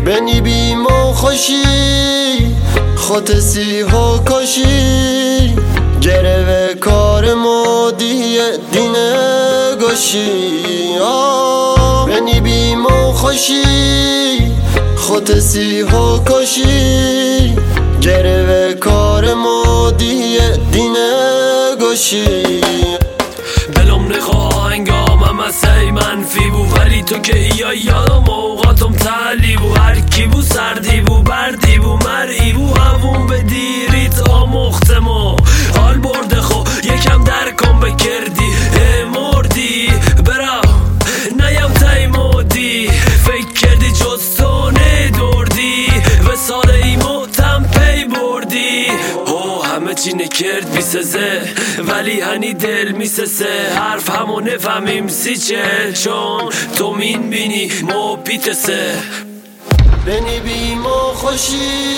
بنی بیم و خوشی خود سیها کشی گره کار مادی دینه گشی بنی بیم و خوشی خود سیها کشی گره کار مادی دینه گشی دلم نخواه انگامم از سی منفی بو ولی تو که یادم اوقاتم تعلی بو هر کی بو سردی بو بردی بو مرئی بو همون به دیریت آموختمو حال برده خو یکم درکم بکردی مردی برا نیم تیمودی فکر کردی جز تو ندردی و سال ایمو تم پی بردی همه چی نکرد بیسزه ولی هنی دل میسسه حرف همو نفهمیم سی چه چون تو مین بینی مو پیتسه بنی بیم و خوشی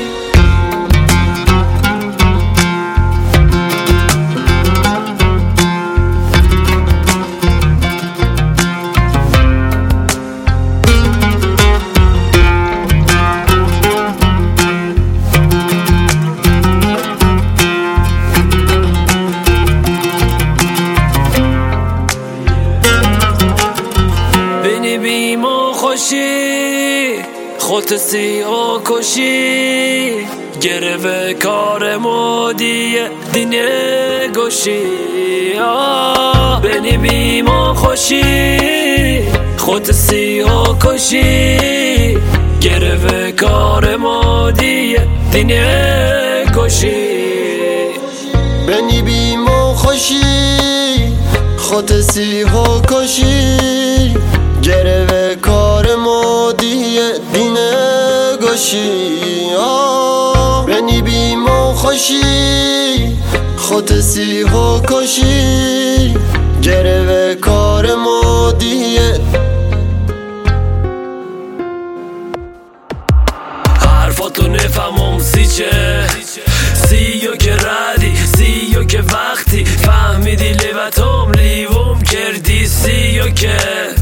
بیم و خوشی خود سیاه کشی گره کار مادی دینه گشی بنی بیم و خوشی خود سیاه کشی گره کار مادی دینه گشی بنی بیم و خوشی خود سیها کشی گره کار مادی دینه گشی بنی بیم و خوشی خود سیها کشی گره کار مادی حرفاتو نفهمم سی چه سیو که ردی سیو که وقتی فهمیدی لیوتم لیوم کردی سیو که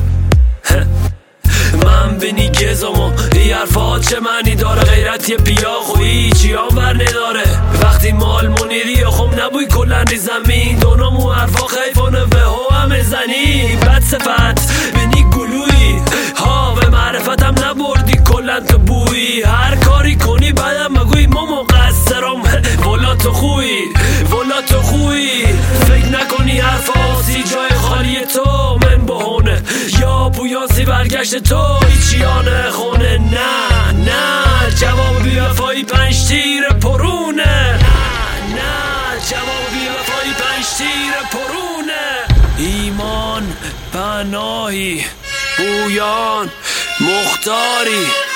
من بینی گزمو ای حرفات چه معنی داره غیرت یه پیاخ و هیچی هم بر نداره وقتی مال منیری خم نبوی کلن ری زمین دونمو حرفا خیفانه به هو همه زنی بد صفت بینی گلوی ها و معرفتم نبردی کلن تو بوی هر کاری کنی بعدم مگوی ما مقصرم ولا تو خوی فکر نکنی حرفاتی جای خالی تو من بهونه یا بویاسی برگشت تو ایچیانه خونه نه جواب بی وفایی 5 تیر پرونه نه جواب بی وفایی 5 تیر پرونه ایمان پناهی بویان مختاری